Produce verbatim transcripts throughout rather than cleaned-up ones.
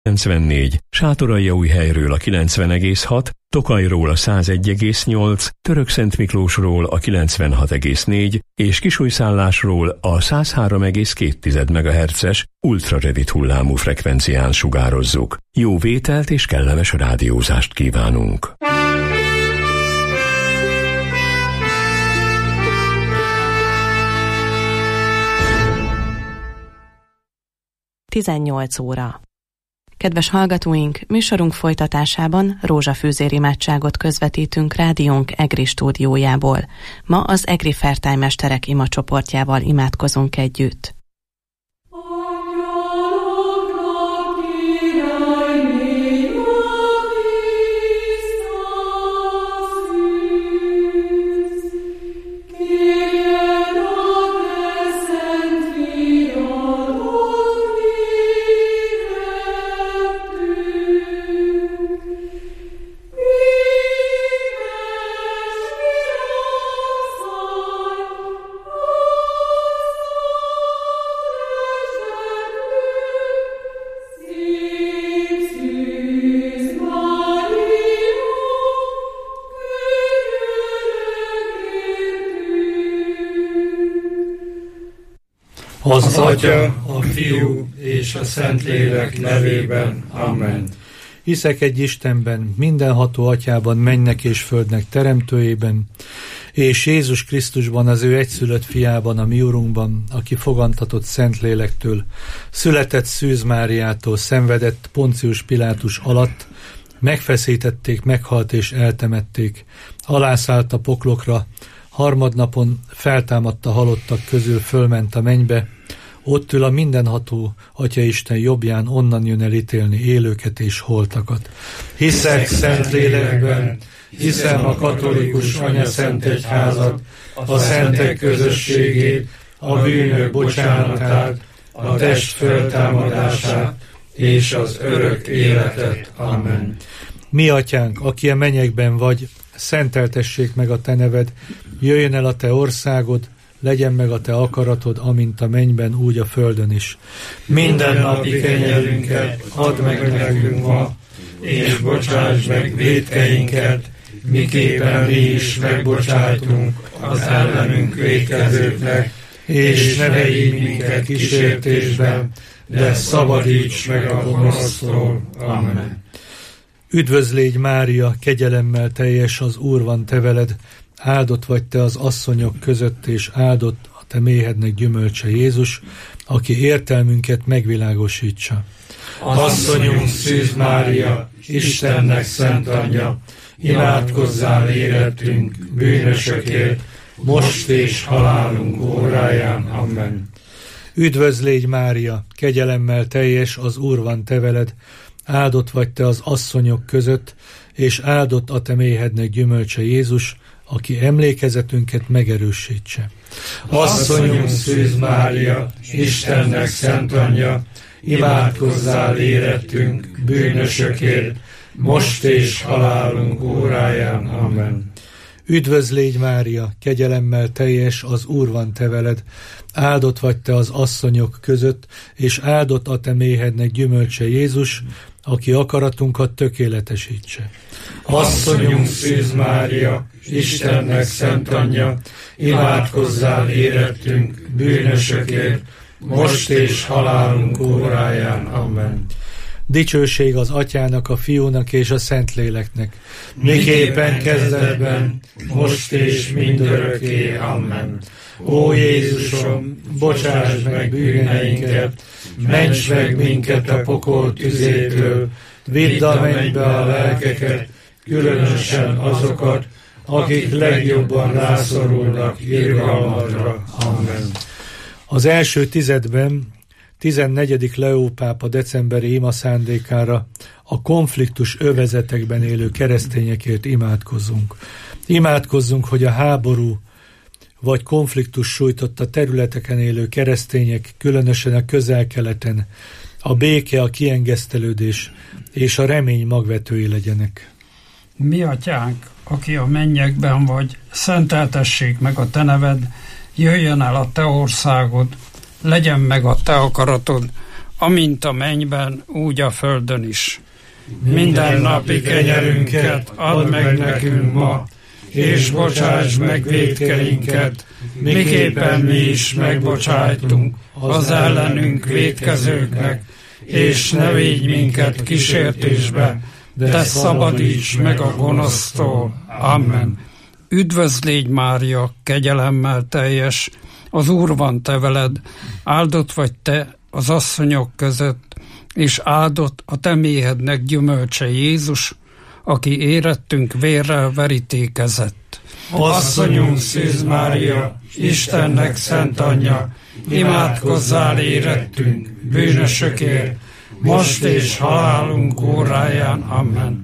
kilencvennégy, Sátoraljaújhelyről a kilencven egész hat, Tokajról a száz egy egész nyolc, Törökszentmiklósról a kilencvenhat egész négy és Kisújszállásról a száz három egész két megahertzes ultrarövid hullámú frekvencián sugározzuk. Jó vételt és kellemes rádiózást kívánunk! tizennyolc óra. Kedves hallgatóink, műsorunk folytatásában rózsafűzér imádságot közvetítünk rádiónk EGRI stúdiójából. Ma az EGRI Fairtime mesterek imacsoportjával imádkozunk együtt. Az Atya, a Fiú és a Szentlélek nevében. Amen. Hiszek egy Istenben, mindenható Atyában, mennek és földnek teremtőjében, és Jézus Krisztusban, az ő egyszülött fiában, a mi Urunkban, aki fogantatott Szentlélektől, született Szűz Máriától, szenvedett Poncius Pilátus alatt, megfeszítették, meghalt és eltemették, alászállt a poklokra, harmadnapon feltámadt a halottak közül, fölment a mennybe, ott ül a mindenható Atyaisten jobbján, onnan jön el ítélni élőket és holtakat. Hiszek Szentlélekben, hiszem a katolikus anyaszentegyházat, a szentek közösségét, a bűnök bocsánatát, a test föltámadását és az örök életet. Amen. Mi Atyánk, aki a mennyekben vagy, szenteltessék meg a te neved, jöjjön el a te országod, legyen meg a te akaratod, amint a mennyben, úgy a földön is. Minden napi kenyerünket add meg nekünk ma, és bocsáss meg vétkeinket, miképpen mi is megbocsájtunk az ellenünk vétkezőknek, és ne vegyj minket kísértésben, de szabadíts meg a gonosztól. Amen. Üdvözl légy, Mária, kegyelemmel teljes, az Úr van te veled, áldott vagy te az asszonyok között, és áldott a te méhednek gyümölcse Jézus, aki értelmünket megvilágosítsa. Asszonyunk Szűz Mária, Istennek szent anyja, imádkozzál érettünk, bűnösökért, most és halálunk óráján. Amen. Üdvözl légy, Mária, kegyelemmel teljes, az Úr van te veled, áldott vagy te az asszonyok között, és áldott a te méhednek gyümölcse Jézus, aki emlékezetünket megerősítse. Asszonyunk Szűz Mária, Istennek szent anyja, imádkozzál érettünk, bűnösökért, most és halálunk óráján. Amen. Üdvözl légy, Mária, kegyelemmel teljes, az Úr van te veled, áldott vagy te az asszonyok között, és áldott a te méhednek gyümölcse Jézus, aki akaratunkat tökéletesítse. Asszonyunk Szűz Mária, Istennek szent anyja, imádkozzál érettünk, bűnösökért, most és halálunk óráján. Amen. Dicsőség az Atyának, a Fiúnak és a Szentléleknek, miképpen kezdetben, most és mindörökké. Amen. Ó Jézusom, bocsáss meg bűneinket, ments meg minket a pokol tüzétől, vidd a mennybe a lelkeket, különösen azokat, akik legjobban rászorulnak irgalmadra. Amen. Az első tizedben, tizennegyedik Leó pápa decemberi ima szándékára a konfliktus övezetekben élő keresztényekért imádkozzunk. Imádkozzunk, hogy a háború vagy konfliktus sújtotta területeken élő keresztények, különösen a Közel-Keleten, a béke, a kiengesztelődés és a remény magvetői legyenek. Mi Atyánk, aki a mennyekben vagy, szenteltessék meg a te neved, jöjjön el a te országod, legyen meg a te akaratod, amint a mennyben, úgy a földön is. Minden napi kenyerünket add meg nekünk ma, és bocsáss meg vétkeinket, miképpen mi is megbocsájtunk az ellenünk vétkezőknek, és ne védj minket kísértésbe, de szabadíts meg a gonosztól. Amen. Üdvözl légy, Mária, kegyelemmel teljes, az Úr van te veled, áldott vagy te az asszonyok között, és áldott a te méhednek gyümölcse Jézus, aki érettünk vérrel verítékezett. Asszonyunk Szűz Mária, Istennek szent anyja, imádkozzál érettünk, bűnösökért, most és halálunk óráján. Amen.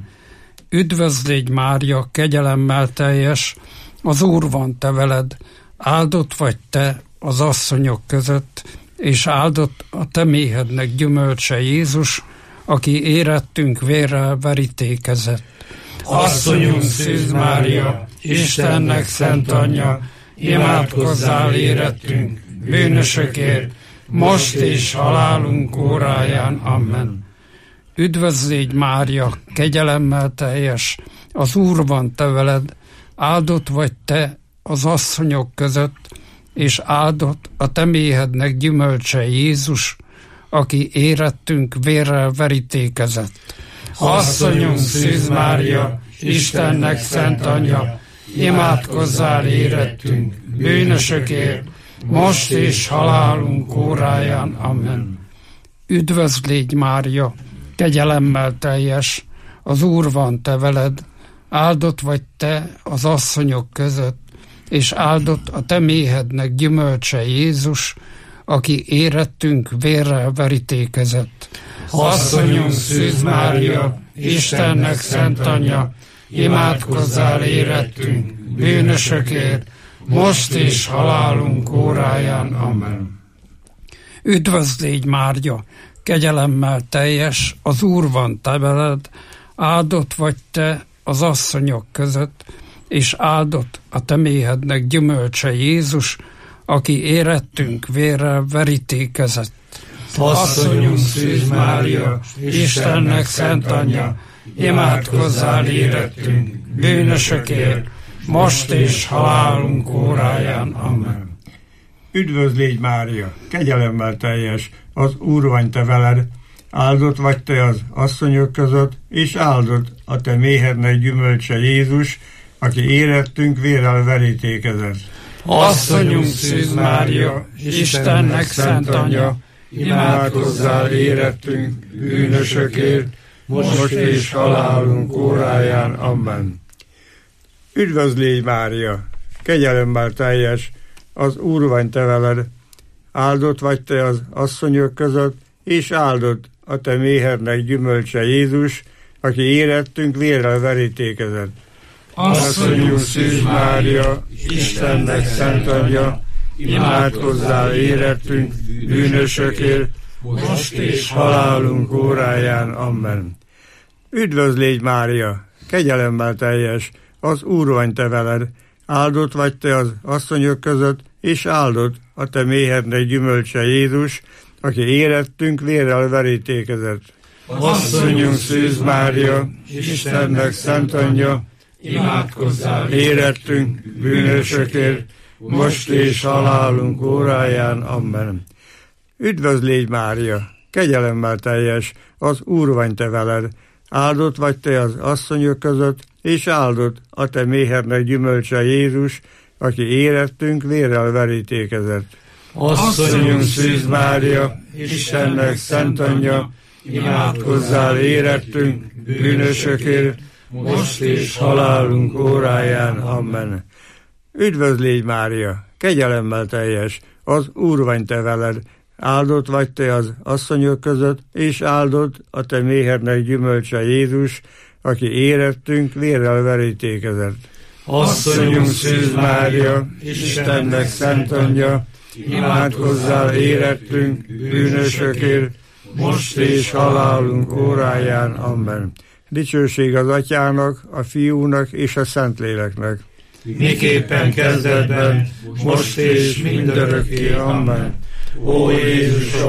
Üdvözl légy, Mária, kegyelemmel teljes, az Úr van te veled, áldott vagy te az asszonyok között, és áldott a te méhednek gyümölcse Jézus, aki érettünk vérrel verítékezett. Asszonyunk Szűz Mária, Istennek szent anyja, imádkozzál érettünk, bűnösökért, most és halálunk óráján. Amen. Üdvözl légy, Mária, kegyelemmel teljes, az Úr van te veled, áldott vagy te az asszonyok között, és áldott a te méhednek gyümölcse Jézus, aki érettünk vérrel verítékezett. Asszonyunk Szűz Mária, Istennek szent anyja, imádkozzál érettünk, bűnösökért, most és halálunk óráján. Amen. Üdvözl légy, Mária, kegyelemmel teljes, az Úr van te veled, áldott vagy te az asszonyok között, és áldott a te méhednek gyümölcse Jézus, aki érettünk vérrel verítékezett. Asszonyunk Szűz Mária, Istennek szent anyja, imádkozzál érettünk, bűnösökért, most és halálunk óráján. Amen. Üdvözl légy, Mária, kegyelemmel teljes, az Úr van te veled, áldott vagy te az asszonyok között, és áldott a te méhednek gyümölcse Jézus, aki érettünk vérrel verítékezett. Asszonyunk Szűz Mária, Istennek szent anyja, imádkozzál érettünk, bűnösökért, most és halálunk óráján. Amen. Üdvözl légy, Mária, kegyelemmel teljes, az Úr van te veled, áldott vagy te az asszonyok között, és áldott a te méhednek gyümölcse Jézus, aki érettünk vérrel verítékezett. Asszonyunk Szűz Mária, Istennek szent anyja, imádkozzál érettünk, bűnösökért, most és halálunk óráján. Amen. Üdvözl légy, Mária, kegyelemmel teljes, az Úr van te veled, áldott vagy te az asszonyok között, és áldott a te méhednek gyümölcse Jézus, aki érettünk vérrel verítékezett. Asszonyunk Szűz Mária, Istennek szent anyja, imádkozzál érettünk, bűnösökért, most és halálunk óráján. Amen. Üdvözl légy, Mária, kegyelemmel teljes, az Úr van te veled, áldott vagy te az asszonyok között, és áldott a te méhednek gyümölcse Jézus, aki érettünk vérrel verítékezett. Asszonyunk Szűz Mária, Istennek szent anyja, imádkozzál érettünk, bűnösökért, most és halálunk óráján. Amen. Üdvözl légy, Mária, kegyelemmel teljes, az Úr van te veled, áldott vagy te az asszonyok között, és áldott a te méhednek gyümölcse Jézus, aki érettünk vérrel verítékezett. Asszonyunk Szűz Mária, Istennek szent anyja, imádkozzál érettünk, bűnösökért, most és halálunk óráján. Amen. Üdvözl légy, Mária, kegyelemmel teljes, az Úr van te veled, áldott vagy te az asszonyok között, és áldott a te méhednek gyümölcse Jézus, aki érettünk vérrel verítékezett. Asszonyunk Szűz Mária, Istennek szent anyja, imádkozzál érettünk, bűnösökért, most és halálunk óráján. Amen. Dicsőség az Atyának, a Fiúnak és a Szentléleknek. Miképpen kezdetben, most és mindörökké. Amen. Ó Jézusom,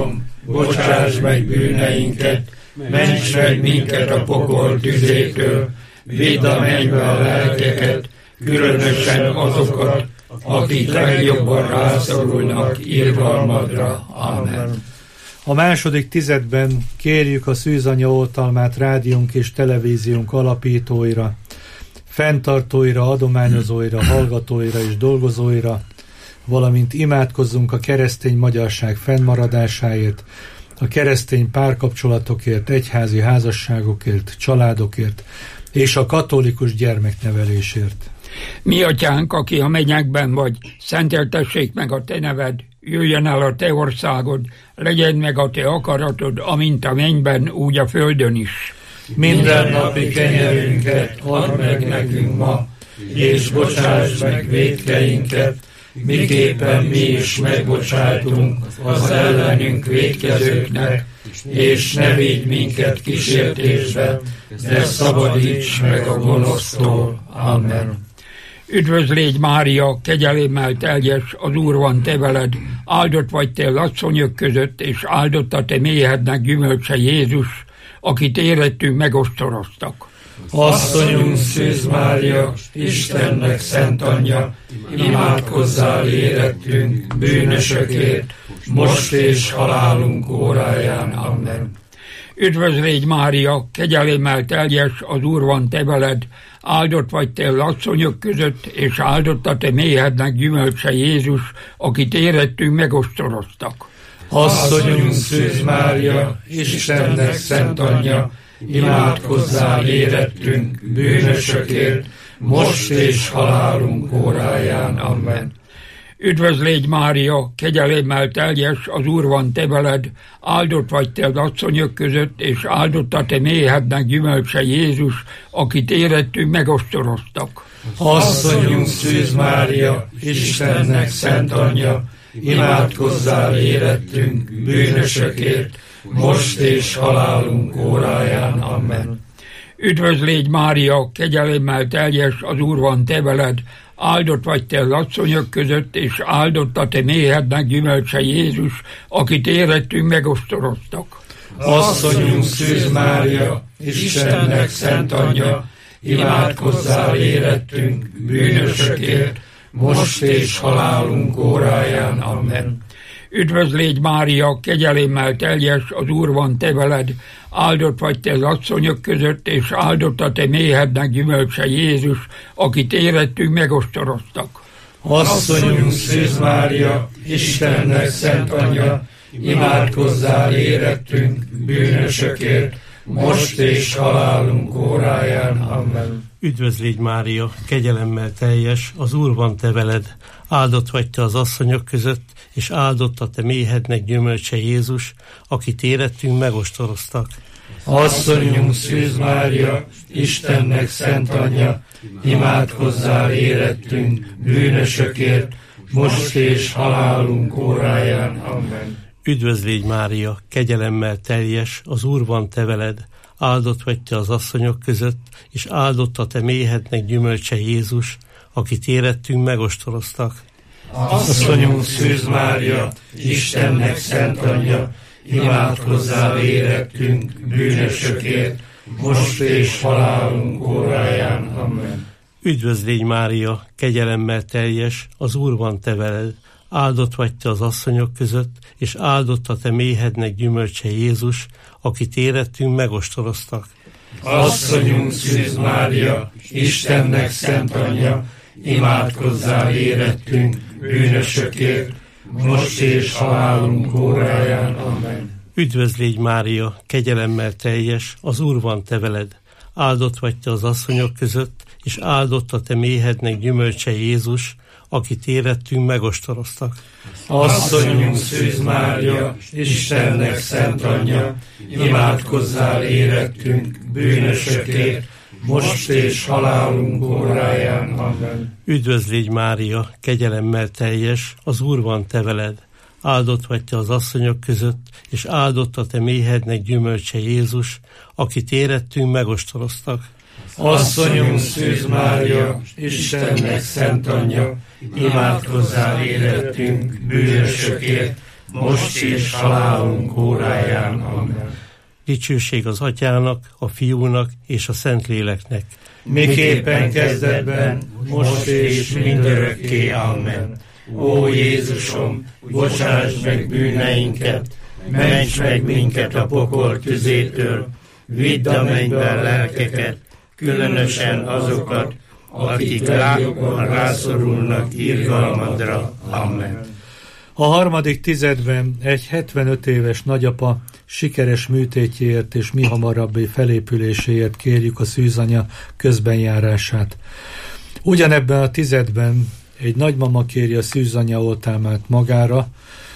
bocsáss meg bűneinket, ments meg minket a pokol tüzétől, védd a mennybe a lelkeket, különösen azokat, akik legjobban rászorulnak irgalmadra. Amen. A második tizedben kérjük a Szűzanya oltalmát rádiónk és televíziónk alapítóira, fenntartóira, adományozóira, hallgatóira és dolgozóira, valamint imádkozzunk a keresztény magyarság fennmaradásáért, a keresztény párkapcsolatokért, egyházi házasságokért, családokért és a katolikus gyermeknevelésért. Mi atyánk, aki a mennyekben vagy, szenteltessék meg a te neved, jöjjön el a te országod, legyen meg a te akaratod, amint a mennyben, úgy a földön is. Minden napi kenyerünket add meg nekünk ma, és bocsáss meg vétkeinket, miképpen mi is megbocsájtunk az ellenünk vétkezőknek, és ne vigy minket kísértésbe, de szabadíts meg a gonosztól. Amen. Üdvözl légy Mária, kegyelemmel teljes, az Úr van te veled, áldott vagy te asszonyok között, és áldott a te méhednek gyümölcse Jézus, akit érettünk megostoroztak. Asszonyunk Szűz Mária, Istennek szent anyja, imádkozzál érettünk, bűnösökért, most és halálunk óráján. Amen. Üdvözl légy Mária, kegyelemmel teljes, az Úr van te veled, áldott vagy te asszonyok között, és áldott a te méhednek gyümölcse Jézus, akit érettünk megostoroztak. Asszonyunk Szűz Mária, Istennek szent anyja, imádkozzál érettünk, bűnösökért, most és halálunk óráján. Amen. Üdvözl légy Mária, kegyelemmel teljes, az Úr van te veled, áldott vagy te az asszonyok között, és áldott a te méhednek gyümölcse Jézus, akit érettünk megostoroztak. Asszonyunk Szűz Mária, Istennek szent anyja, imádkozzál érettünk, bűnösökért, most és halálunk óráján. Amen. Üdvözl légy Mária, kegyelemmel teljes, az Úr van te veled, áldott vagy te az asszonyok között, és áldott a te méhednek gyümölcse Jézus, akit érettünk megostoroztak. Asszonyunk Szűz Mária, Istennek szent anyja, imádkozzál érettünk, bűnösökért, most és halálunk óráján. Amen. Üdvözl légy Mária, kegyelemmel teljes, az Úr van te veled, áldott vagy te az asszonyok között, és áldott a te méhednek gyümölcse Jézus, akit érettünk megostoroztak. Asszonyunk Szűz Mária, Istennek szent anyja, imádkozzál érettünk, bűnösökért, most és halálunk óráján. Amen. Üdvözl légy Mária, kegyelemmel teljes, az Úr van te veled, áldott vagy te az asszonyok között, és áldott a te méhednek gyümölcse Jézus, akit érettünk megostoroztak. Asszonyunk Szűz Mária, Istennek szent anyja, imádkozzál érettünk, bűnösökért, most és halálunk óráján. Amen. Üdvözl légy Mária, kegyelemmel teljes, az Úr van te veled, áldott vagy te az asszonyok között, és áldott a te méhednek gyümölcse Jézus, akit érettünk megostoroztak. Asszonyunk Szűz Mária, Istennek szent anyja, imádkozzál érettünk, bűnösökért, most és halálunk óráján. Amen. Üdvözl légy Mária, kegyelemmel teljes, az Úr van te veled, áldott vagy te az asszonyok között, és áldott a te méhednek gyümölcse Jézus, akit érettünk megostoroztak. Asszonyunk Szűz Mária, Istennek szent anyja, imádkozzál érettünk, bűnösökért, most és halálunk óráján. Amen. Üdvözl légy Mária, kegyelemmel teljes, az Úr van te veled, áldott vagy te az asszonyok között, és áldott a te méhednek gyümölcse Jézus, akit érettünk megostoroztak. Asszonyunk Szűz Mária, Istennek szent anyja, imádkozzál érettünk, bűnösökért, most és halálunk óráján. Amen. Üdvözl légy Mária, kegyelemmel teljes, az Úr van te veled, áldott vagy te az asszonyok között, és áldott a te méhednek gyümölcse Jézus, akit érettünk megostoroztak. Asszonyunk Szűz Mária, Istennek szent anyja, imádkozzál érettünk, bűnösökért, most és halálunk óráján. Amen. Dicsőség az Atyának, a Fiúnak és a Szentléleknek. Miképpen kezdetben, most és mindörökké. Amen. Ó Jézusom, bocsáss meg bűneinket, ments meg minket a pokol tüzétől, vidd a mennybe a lelkeket, különösen azokat, akik legjobban rászorulnak irgalmadra. Amen. A harmadik tizedben egy hetvenöt éves nagyapa sikeres műtétjéért és mi hamarabbi felépüléséért kérjük a szűzanya közbenjárását. Ugyanebben a tizedben egy nagymama kéri a szűzanya oltalmát magára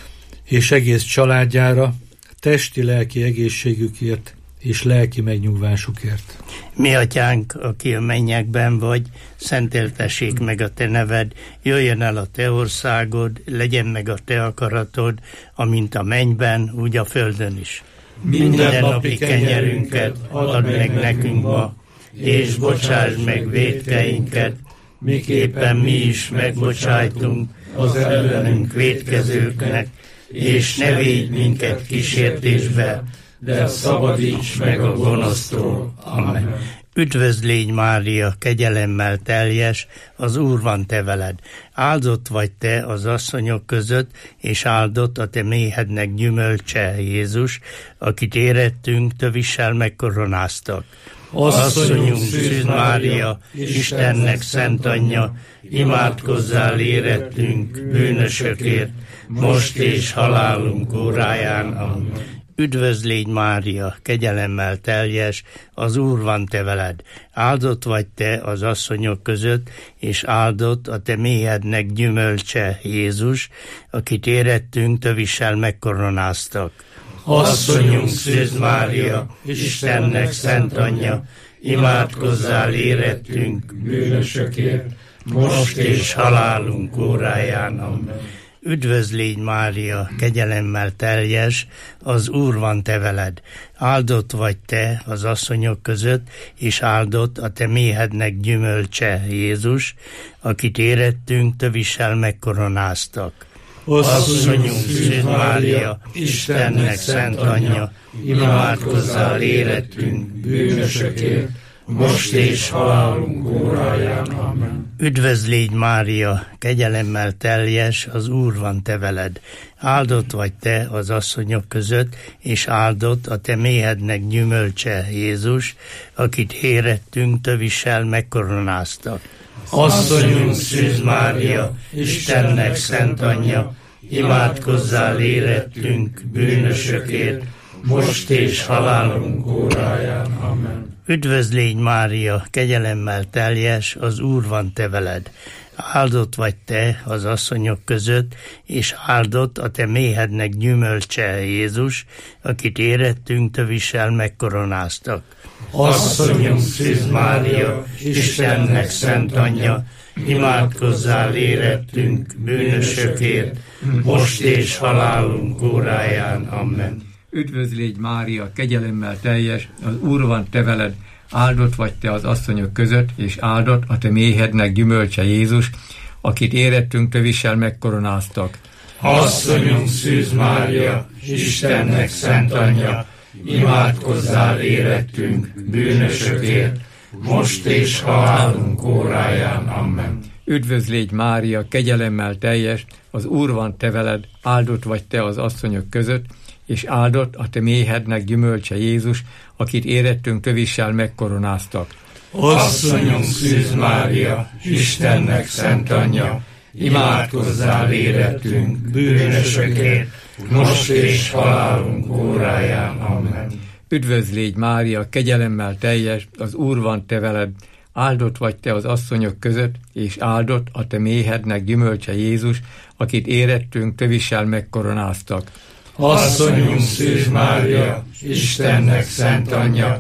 és egész családjára, testi-lelki egészségükért és lelki megnyugvásukért. Mi atyánk, aki a mennyekben vagy, szenteltessék meg a te neved, jöjjön el a te országod, legyen meg a te akaratod, amint a mennyben, úgy a földön is. Minden napi kenyerünket add meg nekünk ma, és bocsáss meg vétkeinket, miképpen mi is megbocsájtunk az ellenünk vétkezőknek, és ne védj minket kísértésbe, de szabadíts meg a gonosztól. Amen. Üdvözl légy Mária, kegyelemmel teljes, az Úr van te veled. Áldott vagy te az asszonyok között, és áldott a te méhednek gyümölcse, Jézus, akit érettünk, tövissel megkoronáztak. Asszonyunk, Szűz Mária, Istennek szent anyja, imádkozzál érettünk, bűnösökért, most és halálunk óráján. Amen. Üdvözl légy Mária, kegyelemmel teljes, az Úr van te veled. Áldott vagy te az asszonyok között, és áldott a te méhednek gyümölcse, Jézus, akit érettünk, tövissel megkoronáztak. Asszonyunk, Szűz Mária, Istennek szent anyja, imádkozzál érettünk, bűnösökért, most és halálunk óráján. Amen. Üdvözl légy Mária, kegyelemmel teljes, az Úr van te veled. Áldott vagy te az asszonyok között, és áldott a te méhednek gyümölcse, Jézus, akit érettünk, tövissel megkoronáztak. Asszonyunk, Szűz Mária, Istennek szent anyja, imádkozzál érettünk, bűnösökért, most és halálunk óráján. Amen. Üdvözl légy Mária, kegyelemmel teljes, az Úr van te veled. Áldott vagy te az asszonyok között, és áldott a te méhednek gyümölcse, Jézus, akit érettünk, tövissel megkoronáztak. Asszonyunk, Szűz Mária, Istennek szent anyja, imádkozzál érettünk, bűnösökért, most és halálunk óráján. Amen. Üdvözl légy Mária, kegyelemmel teljes, az Úr van te veled. Áldott vagy te az asszonyok között, és áldott a te méhednek gyümölcse, Jézus, akit érettünk, tövissel megkoronáztak. Asszonyunk, Szűz Mária, Istennek szent anyja, imádkozzál érettünk, bűnösökért, most és halálunk óráján. Amen. Üdvözl légy Mária, kegyelemmel teljes, az Úr van te veled, áldott vagy te az asszonyok között, és áldott a te méhednek gyümölcse, Jézus, akit érettünk, tövissel megkoronáztak. Asszonyunk, Szűz Mária, Istennek szent anyja, imádkozzál érettünk, bűnösökért, most és halálunk óráján. Amen. Üdvözl légy Mária, kegyelemmel teljes, az Úr van te veled, áldott vagy te az asszonyok között, és áldott a te méhednek gyümölcse, Jézus, akit érettünk, tövissel megkoronáztak. Asszonyunk, Szűz Mária, Istennek szent anyja, imádkozzál érettünk, bűnösökért, most és halálunk óráján. Amen. Üdvözl légy Mária, kegyelemmel teljes, az Úr van te veled, áldott vagy te az asszonyok között, és áldott a te méhednek gyümölcse, Jézus, akit érettünk, tövissel megkoronáztak. Asszonyunk, Szűz Mária, Istennek szent anyja,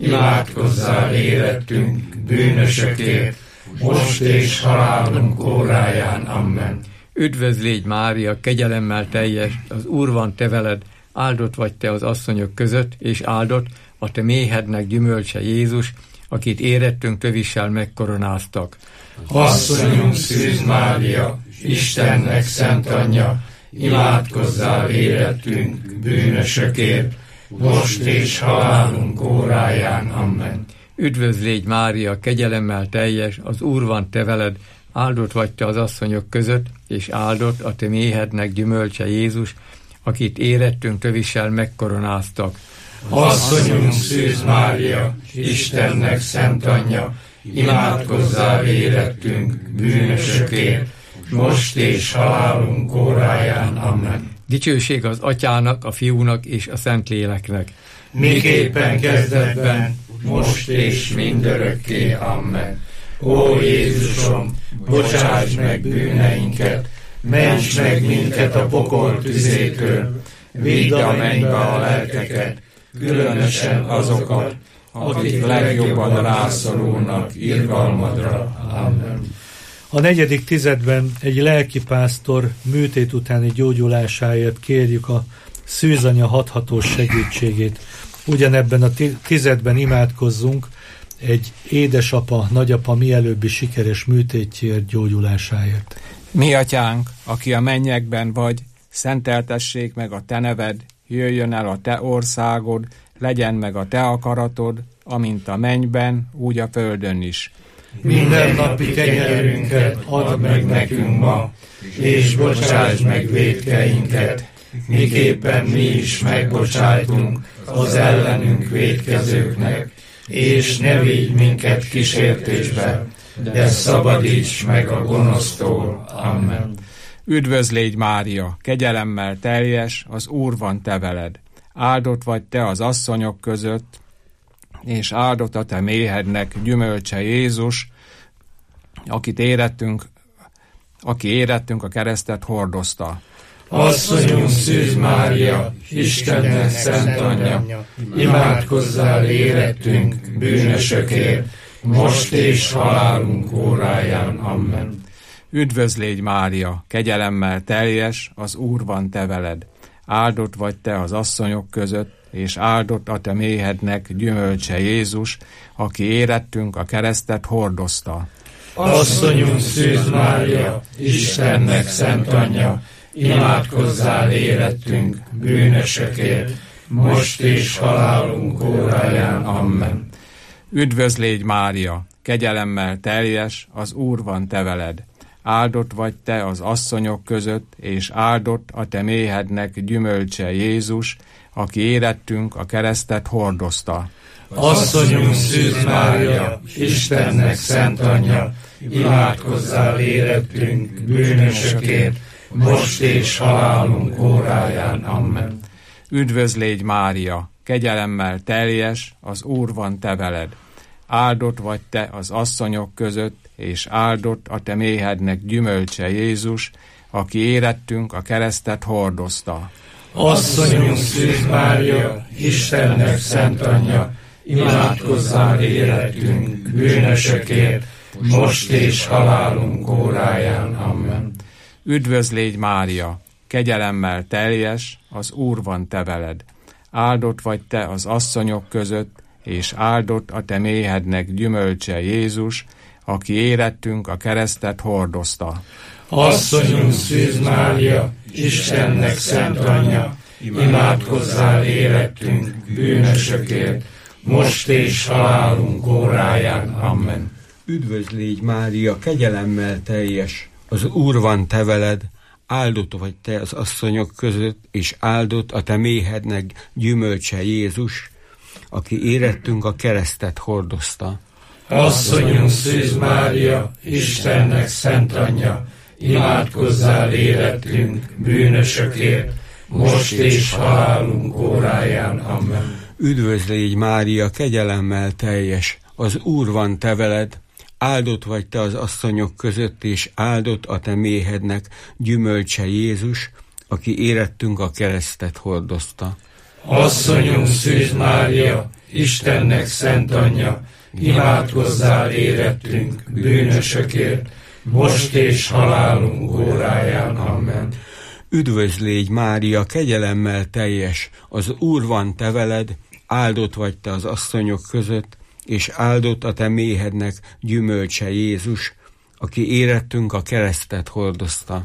imádkozzál érettünk, bűnösökért, most és halálunk óráján. Amen. Üdvözl légy Mária, kegyelemmel teljes, az Úr van te veled, áldott vagy te az asszonyok között, és áldott a te méhednek gyümölcse, Jézus, akit érettünk, tövissel megkoronáztak. Asszonyunk, Szűz Mária, Istennek szent anyja, imádkozzál érettünk bűnösökért, most és halálunk óráján. Amen. Üdvözl légy Mária, kegyelemmel teljes, az Úr van te veled, áldott vagy te az asszonyok között, és áldott a te méhednek gyümölcse Jézus, akit érettünk tövissel megkoronáztak. Asszonyunk Szűz Mária, Istennek szent anyja, imádkozzál érettünk bűnösökért, most és halálunk óráján. Amen. Dicsőség az Atyának, a Fiúnak és a Szentléleknek. Miképpen kezdetben, most és mindörökké. Amen. Ó Jézusom, bocsáss meg bűneinket, ments meg minket a pokol tüzétől, vidd a mennybe a lelkeket, különösen azokat, akik legjobban rászorulnak irgalmadra. Amen. A negyedik tizedben egy lelkipásztor műtét utáni gyógyulásáért kérjük a szűzanya hathatós segítségét. Ugyanebben a tizedben imádkozzunk egy édesapa, nagyapa mielőbbi sikeres műtétjéért, gyógyulásáért. Mi atyánk, aki a mennyekben vagy, szenteltessék meg a te neved, jöjjön el a te országod, legyen meg a te akaratod, amint a mennyben, úgy a földön is. Minden napi kenyerünket add meg nekünk ma, és bocsáss meg vétkeinket, miképpen mi is megbocsájtunk az ellenünk vétkezőknek, és ne vigy minket kísértésbe, de szabadíts meg a gonosztól. Amen. Üdvözl légy Mária, kegyelemmel teljes, az Úr van te veled. Áldott vagy te az asszonyok között, és áldott a te méhednek gyümölcse Jézus, akit érettünk, aki érettünk a keresztet hordozta. Asszonyunk Szűz Mária, Istennek szent anyja, imádkozzál érettünk bűnösökért, most és halálunk óráján. Amen. Üdvözl légy Mária, kegyelemmel teljes, az Úr van te veled. Áldott vagy te az asszonyok között, és áldott a te méhednek gyümölcse Jézus, aki érettünk a keresztet hordozta. Asszonyunk Szűz Mária, Istennek szent anyja, imádkozzál érettünk bűnösökért, most és halálunk óráján. Amen. Üdvözl légy Mária, kegyelemmel teljes, az Úr van te veled. Áldott vagy te az asszonyok között, és áldott a te méhednek gyümölcse Jézus, aki érettünk a keresztet hordozta. Asszonyunk Szűz Mária, Istennek szent anyja, imádkozzál érettünk bűnösökért, most és halálunk óráján. Amen. Üdvözl légy Mária, kegyelemmel teljes, az Úr van te veled. Áldott vagy te az asszonyok között, és áldott a te méhednek gyümölcse Jézus, aki érettünk a keresztet hordozta. Asszonyunk Szűz Mária, Istennek szent anyja, imádkozzál érettünk bűnösökért, most és halálunk óráján. Amen. Üdvözl légy Mária, kegyelemmel teljes, az Úr van te veled. Áldott vagy te az asszonyok között, és áldott a te méhednek gyümölcse Jézus, aki érettünk a keresztet hordozta. Asszonyunk Szűz Mária, Istennek szent anyja, imádkozzál érettünk bűnösökért, most és halálunk óráján. Amen. Üdvözl légy Mária, kegyelemmel teljes, az Úr van te veled, áldott vagy te az asszonyok között, és áldott a te méhednek gyümölcse Jézus, aki érettünk a keresztet hordozta. Asszonyunk Szűz Mária, Istennek szent anyja, imádkozzál érettünk bűnösökért, most és halálunk óráján. Amen. Üdvözl légy Mária, kegyelemmel teljes, az Úr van te veled, áldott vagy te az asszonyok között, és áldott a te méhednek gyümölcse Jézus, aki érettünk a keresztet hordozta. Asszonyunk Szűz Mária, Istennek szent anyja, imádkozzál érettünk bűnösökért, most és halálunk óráján. Amen. Üdvözl légy Mária, kegyelemmel teljes, az Úr van te veled, áldott vagy te az asszonyok között, és áldott a te méhednek gyümölcse Jézus, aki érettünk a keresztet hordozta.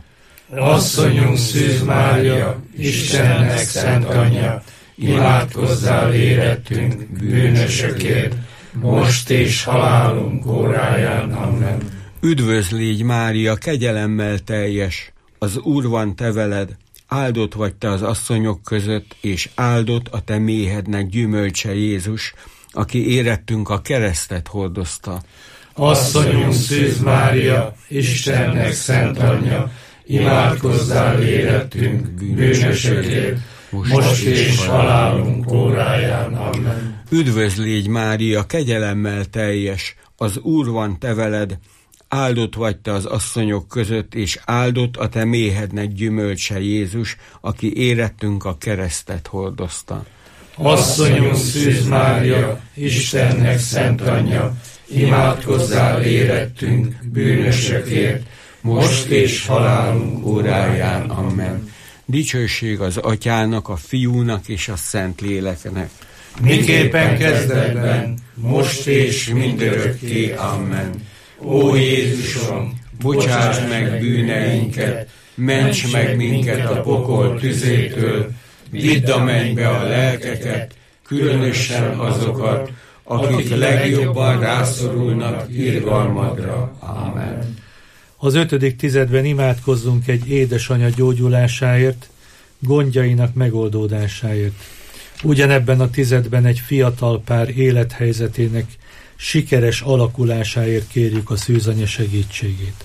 Asszonyunk Szűz Mária, Istennek szent anyja, imádkozzál érettünk bűnösökért, most és halálunk óráján. Amen. Üdvözl légy Mária, kegyelemmel teljes, az Úr van te veled, áldott vagy te az asszonyok között, és áldott a te méhednek gyümölcse Jézus, aki érettünk a keresztet hordozta. Asszonyunk Szűz Mária, Istennek szent anyja, imádkozzál érettünk bűnösökért, most és halálunk óráján. Amen. Üdvözl légy Mária, kegyelemmel teljes, az Úr van te veled, áldott vagy te az asszonyok között, és áldott a te méhednek gyümölcse Jézus, aki érettünk a keresztet hordozta. Asszonyunk Szűz Mária, Istennek szent anyja, imádkozzál érettünk bűnösökért, most és halálunk óráján. Amen. Dicsőség az Atyának, a Fiúnak és a Szentléleknek. Miképpen kezdetben, most és mindörökké. Amen. Ó Jézusom, bocsáss meg bűneinket, ments meg minket a pokol tüzétől, vidd a mennybe a lelkeket, különösen azokat, akik legjobban rászorulnak irgalmadra. Amen. Az ötödik tizedben imádkozzunk egy édesanya gyógyulásáért, gondjainak megoldódásáért. Ugyanebben a tizedben egy fiatal pár élethelyzetének sikeres alakulásáért kérjük a szűzanya segítségét.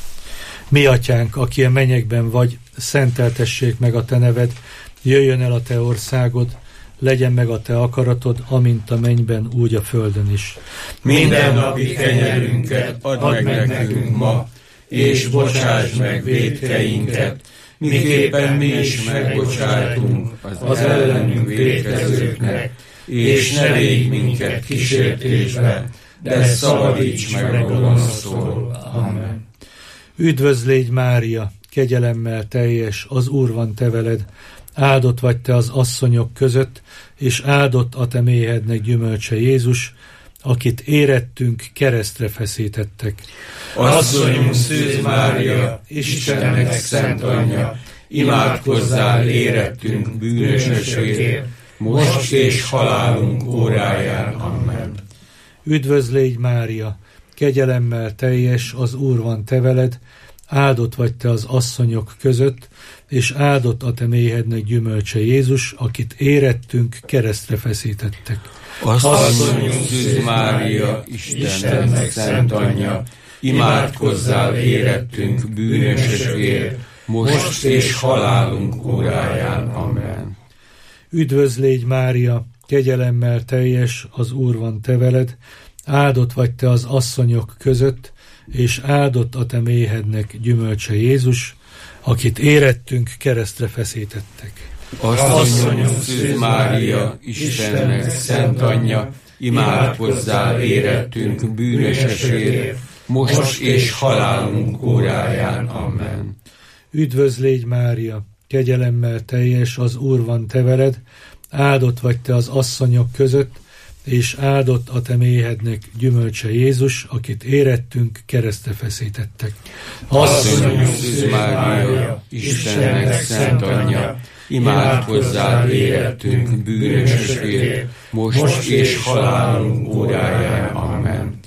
Mi atyánk, aki a mennyekben vagy, szenteltessék meg a te neved, jöjjön el a te országod, legyen meg a te akaratod, amint a mennyben, úgy a földön is. Minden napi kenyerünket add meg nekünk ma, és bocsáss meg vétkeinket, miképpen mi is megbocsájtunk az ellenünk vétkezőknek, és ne védj minket kísértésbe, de szabadíts meg a gonosztól. Amen. Üdvözl légy Mária, kegyelemmel teljes, az Úr van te veled, áldott vagy te az asszonyok között, és áldott a te méhednek gyümölcse Jézus, akit érettünk, keresztre feszítettek. Asszonyunk Szűz Mária, Istennek szent anyja, imádkozzál érettünk bűnösökért, most és halálunk óráján. Amen. Üdvözl légy Mária, kegyelemmel teljes, az Úr van te veled, áldott vagy te az asszonyok között, és áldott a te méhednek gyümölcse Jézus, akit érettünk, keresztre feszítettek. Asszonyunk Szűz Mária, Istennek szent anyja, imádkozzál érettünk bűnösökért, most és halálunk óráján. Amen. Üdvözl légy Mária, kegyelemmel teljes, az Úr van te veled, áldott vagy te az asszonyok között, és áldott a te méhednek gyümölcse Jézus, akit érettünk, keresztre feszítettek. Asszonyunk Szűz Mária, Istennek szent anyja, imádkozzál érettünk bűnösökért, most és halálunk óráján. Amen. Üdvözl légy Mária, kegyelemmel teljes, az Úr van te veled, áldott vagy te az asszonyok között, és áldott a te méhednek gyümölcse Jézus, akit érettünk, keresztre feszítettek. Asszonyunk Szűz Mária, Istennek szent anyja, imádkozzál érettünk bűnösökért, most és halálunk óráján. Amen.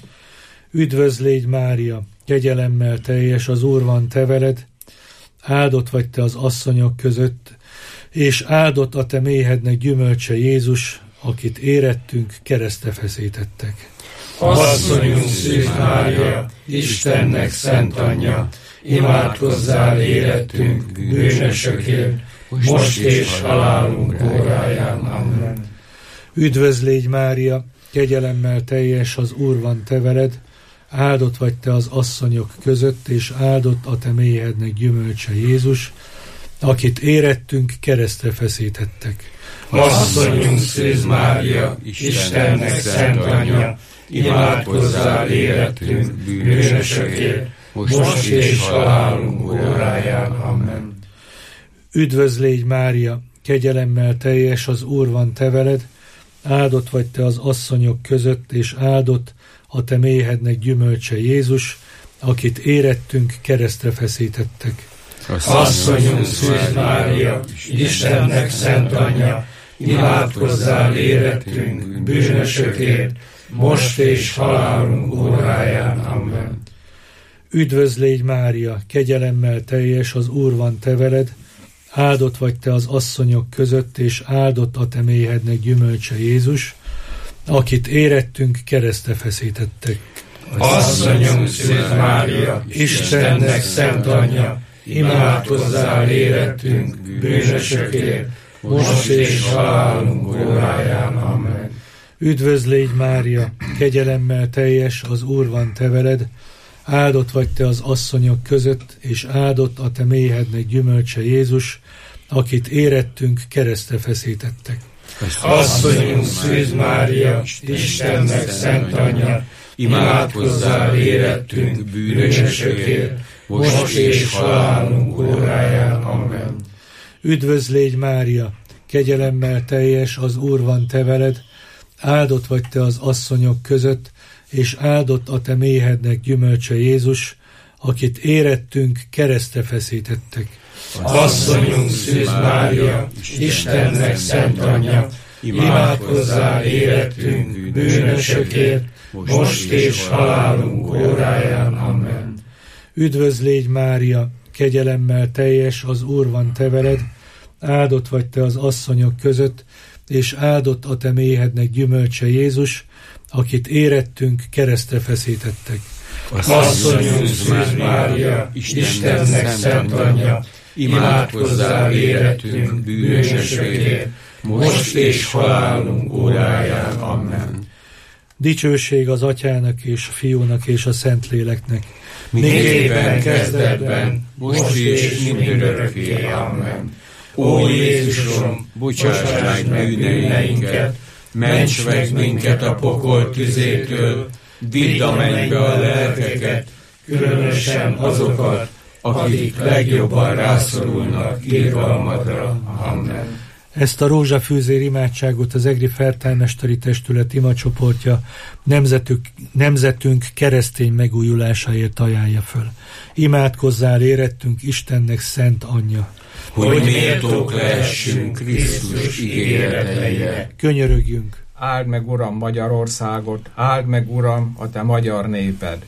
Üdvözl légy Mária, kegyelemmel teljes, az Úr van te veled, áldott vagy te az asszonyok között, és áldott a te méhednek gyümölcse Jézus, akit érettünk, keresztre feszítettek. Asszonyunk Szűz Mária, Istennek szent anyja, imádkozzál érettünk bűnösökért, most és halálunk óráján. Amen. Üdvözl légy Mária, kegyelemmel teljes, az Úr van te veled, áldott vagy te az asszonyok között, és áldott a te méhednek gyümölcse Jézus, akit érettünk, keresztre feszítettek. Asszonyunk Szűz Mária, Istennek szent anyja, imádkozzál érettünk bűnösökért, most és halálunk óráján. Amen. Üdvözl légy Mária, kegyelemmel teljes, az Úr van te veled, áldott vagy te az asszonyok között, és áldott a te méhednek gyümölcse Jézus, akit érettünk, keresztre feszítettek. Asszonyunk Szűz Mária, Istennek szent anyja, imádkozzál érettünk, bűnösökért, most és halálunk óráján. Amen. Üdvözl légy Mária, kegyelemmel teljes, az Úr van te veled, áldott vagy te az asszonyok között, és áldott a te méhednek gyümölcse Jézus, akit érettünk, keresztre feszítettek. Asszonyunk Szűz Mária, Istennek szent anyja, imádkozzál érettünk, bűnösökért, most és halálunk óráján. Amen. Üdvözl légy Mária, kegyelemmel teljes, az Úr van te veled, áldott vagy te az asszonyok között, és áldott a te méhednek gyümölcse Jézus, akit érettünk, keresztre feszítettek. Asszonyunk Szűz Mária, Istennek szent anyja, imádkozzál érettünk, bűnösökért, most és halálunk óráján. Amen. Üdvözl légy Mária, kegyelemmel teljes, az Úr van te veled, áldott vagy te az asszonyok között, és áldott a te méhednek gyümölcse Jézus, akit érettünk, keresztre feszítettek. Asszonyunk Szűz Mária, Istennek szent anyja, imádkozzál érettünk, bűnösökért, most és halálunk óráján. Amen. Üdvözl légy Mária, kegyelemmel teljes, az Úr van te veled, áldott vagy te az asszonyok között, és áldott a te méhednek gyümölcse Jézus, akit érettünk, keresztre feszítettek. Asszonyunk Szűz Mária, Istennek szent anyja, imádkozzál érettünk, bűnösökért, most és halálunk óráján. Amen. Dicsőség az Atyának és a Fiúnak és a Szentléleknek, miképpen kezdetben, most és mindörökké. Amen. Ó Jézusom, bocsáss meg bűneinket, ments meg minket a pokol tüzétől, vidd a mennybe a lelkeket, különösen azokat, akik legjobban rászorulnak irgalmadra. Amen. Ezt a rózsafűzér imádságot az Egri Fertálymesteri Testület imacsoportja nemzetük, nemzetünk keresztény megújulásáért ajánlja föl. Imádkozzál érettünk, Istennek szent anyja, hogy méltók lehessünk Krisztus ígéreteire. Könyörögjünk! Áld meg, Uram, Magyarországot, áld meg, Uram, a te magyar néped.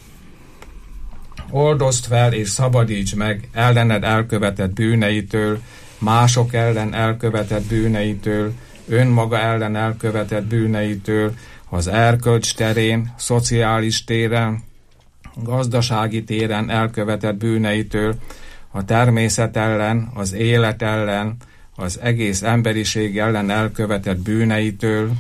Oldozd fel és szabadíts meg ellened elkövetett bűneitől, mások ellen elkövetett bűneitől, önmaga ellen elkövetett bűneitől, az erkölcs terén, szociális téren, gazdasági téren elkövetett bűneitől, a természet ellen, az élet ellen, az egész emberiség ellen elkövetett bűneitől,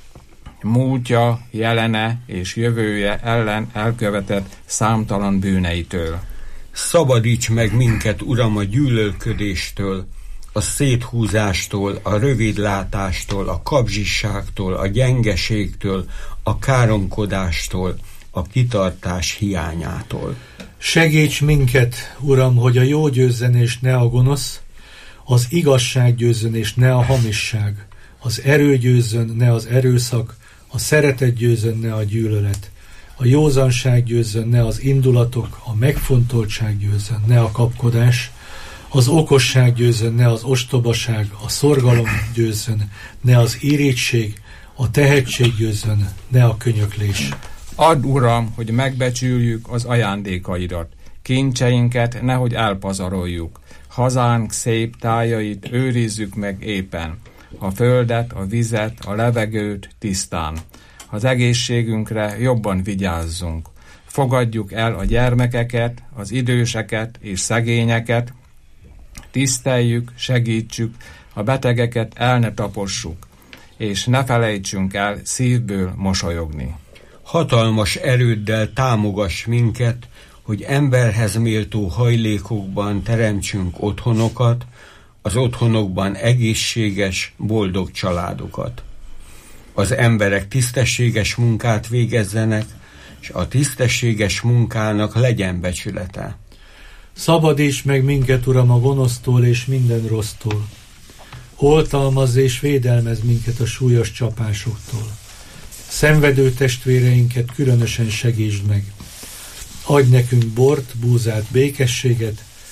múltja, jelene és jövője ellen elkövetett számtalan bűneitől. Szabadíts meg minket, Uram, a gyűlölködéstől, a széthúzástól, a rövidlátástól, a kapzsiságtól, a gyengeségtől, a káromkodástól, a kitartás hiányától. Segíts minket, Uram, hogy a jó győzzen és ne a gonosz, az igazság győzzön és ne a hamisság, az erő győzzön, ne az erőszak, a szeretet győzzön, ne a gyűlölet, a józanság győzzön, ne az indulatok, a megfontoltság győzzön, ne a kapkodás, az okosság győzzön, ne az ostobaság, a szorgalom győzzön, ne az irigység, a tehetség győzzön, ne a könyöklés. Add, Uram, hogy megbecsüljük az ajándékaidat, kincseinket nehogy elpazaroljuk, hazánk szép tájait őrizzük meg éppen, a földet, a vizet, a levegőt tisztán. Az egészségünkre jobban vigyázzunk. Fogadjuk el a gyermekeket, az időseket és szegényeket, tiszteljük, segítsük, a betegeket el ne tapossuk, és ne felejtsünk el szívből mosolyogni. Hatalmas erőddel támogass minket, hogy emberhez méltó hajlékokban teremtsünk otthonokat, az otthonokban egészséges, boldog családokat. Az emberek tisztességes munkát végezzenek, és a tisztességes munkának legyen becsülete. Szabadíts meg minket, Uram, a gonosztól és minden rossztól. Oltalmazz és védelmezz minket a súlyos csapásoktól. Szenvedő testvéreinket különösen segítsd meg. Adj nekünk bort, búzát, békességet,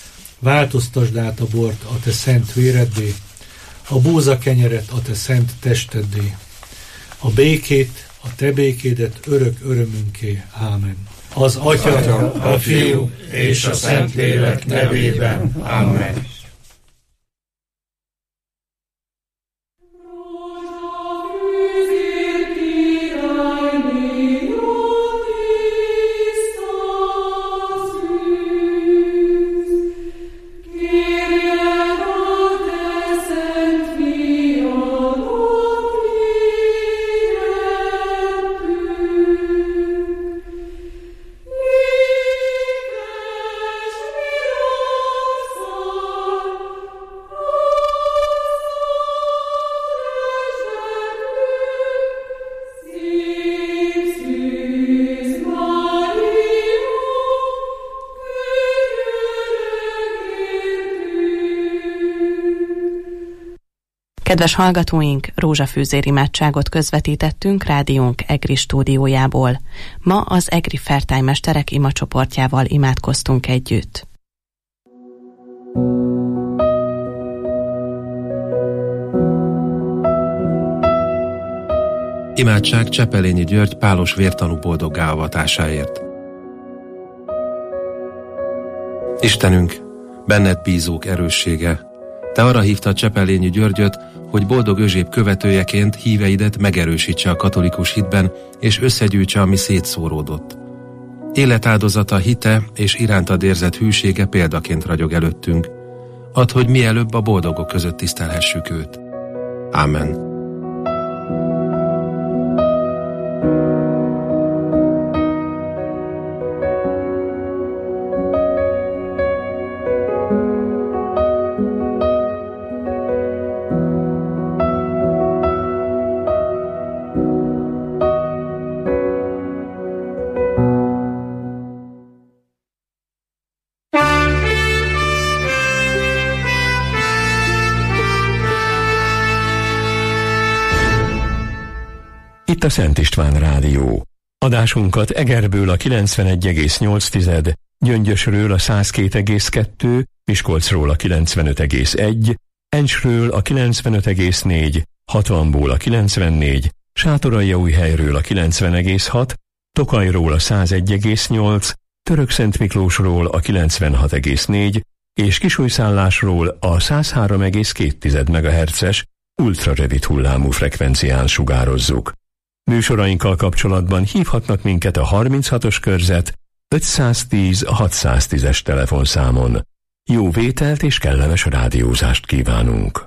változtasd át a bort a te szent véreddé, a búza kenyeret a te szent testeddé, a békét, a te békédet örök örömünké. Ámen. Az Atya, Atya, a Fiú és a Szentlélek nevében. Ámen. Kedves hallgatóink, rózsafűzér imádságot közvetítettünk rádiónk EGRI stúdiójából. Ma az EGRI fertálymesterek imacsoportjával imádkoztunk együtt. Imádság Csepelényi György pálos vértanú boldoggá avatásáért. Istenünk, benned bízók erőssége, te arra hívtad Csepelényi Györgyöt, hogy boldog özséb követőjeként híveidet megerősítse a katolikus hitben, és összegyűjtse, ami szétszóródott. Életáldozata, hite és irántad érzett hűsége példaként ragyog előttünk. Add, hogy mielőbb a boldogok között tisztelhessük őt. Ámen. Itt a Szent István Rádió. Adásunkat Egerből a kilencvenegy egész nyolc, Gyöngyösről a száz két egész kettő, Miskolcról a kilencvenöt egész egy, Encsről a kilencvenöt egész négy, hatvanból a kilencvennégy, Sátoraljaújhelyről a kilencven egész hat, Tokajról a száz egy egész nyolc, Törökszentmiklósról a kilencvenhat egész négy, és Kisújszállásról a száz három egész két megahertzes ultrarövid hullámú frekvencián sugározzuk. Műsorainkkal kapcsolatban hívhatnak minket a harminchatos körzet ötszáztíz hatszáztízes telefonszámon. Jó vételt és kellemes rádiózást kívánunk!